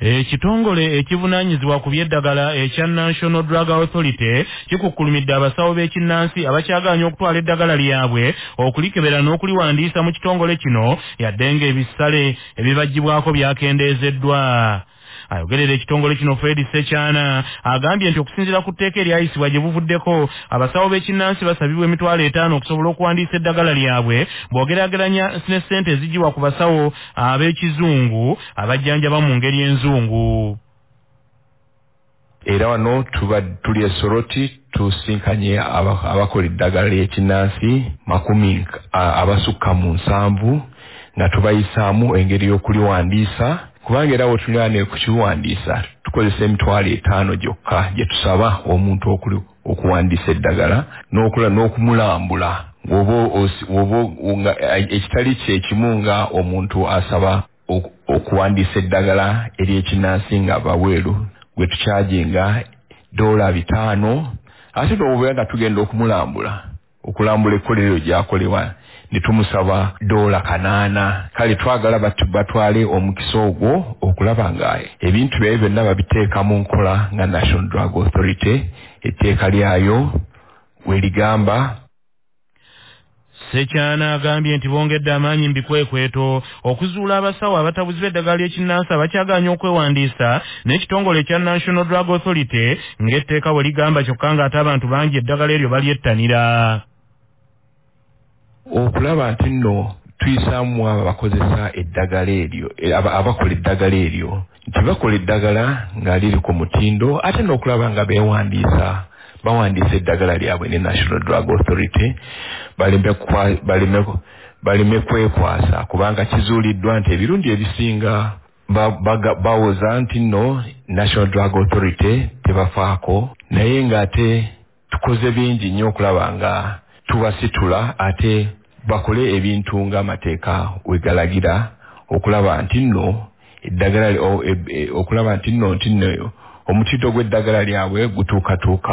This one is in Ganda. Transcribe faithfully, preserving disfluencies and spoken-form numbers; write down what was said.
Ekitongole ekivunaanyizibwa ku by'eddagala ekya National Drug Authority kikukkulumidde abasawo b'ekinnansi abakyagaanya okutwala eddagala lyabwe okulikebera n'okuliwandiisa mu kitongole kino yadde ng'ebisale ebibaggyibwako byakendeezeddwa. Ayogerera ekitongole kino Fred Sekyana agambye nti okusinziira ku tteeka eryayisibwa gye buvuddeko abasawo b'ekinnansi basabibwa emitwalo etaano okusobola okuwandiisa eddagala lyabwe bw'ogeraageranya ne ssente eziggyibwa ku basawo ab'ekizungu abajjanjaba mu ngeri enzungu. Era wano tuba tuli e Soroti tusinkanye abakola eddagala ly'ekinnansi makumi abasukka mu nsanvu nga tubayisaamu engeri y'okuliwandiisa. Kubanga era wetulane kukiwandiisa tukozesa emitwalo etaano gyokka gye tusaba omuntu okuli okuwandiisa eddagala n'okula n'okumulambula ng'oba ekitali kyekimu nga omuntu asaba okuwandiisa eddagala ery'ekinnansi nga baweeru gwe tukyajinga dola bitaano ate n'obubeera nga tugenda okumulambula okulambula ekkolero gyakolewa ne tumusaba dola kanaana. Kale twagala batwale omukisa ogwo okulaba nga ebintu byayo byonna babiteeka mu nkola nga National Drug Authority etteeka lyayo weligamba. Sekyana agambye nti bongedde amaanyi mbikwekweto okuzuula abasawo abatabuzi b'eddagala ly'ekinnansi abakyagaanya okwewandiisa n'ekitongole ekya National Drug Authority ng'etteeka bwe ligamba kyokka ng'ate abantu bangi eddagala eryo balyettanira. Okulaba nti nno tuyisaamu abo abakozesa eddagala eryo abakola eddagala eryo nti bakola eddagala nga liri ku mutindo ate n'okulaba nga beewandiisa bawandiisa eddagala lyabwe ne National Drug Authority baleme kwekwasa kubanga kizuuliddwa nti ebirundi ebisinga bawoza nti nno National Drug Authority tebafaako naye ng'ate tukoze bingi nnyo okulaba nga tubasitula ate bakole ebintu ng'amateeka wegalagira okulaba nti nno eddagala okulaba nti nno nti nno omutindo gw'eddagala lyabwe gutuukatuuka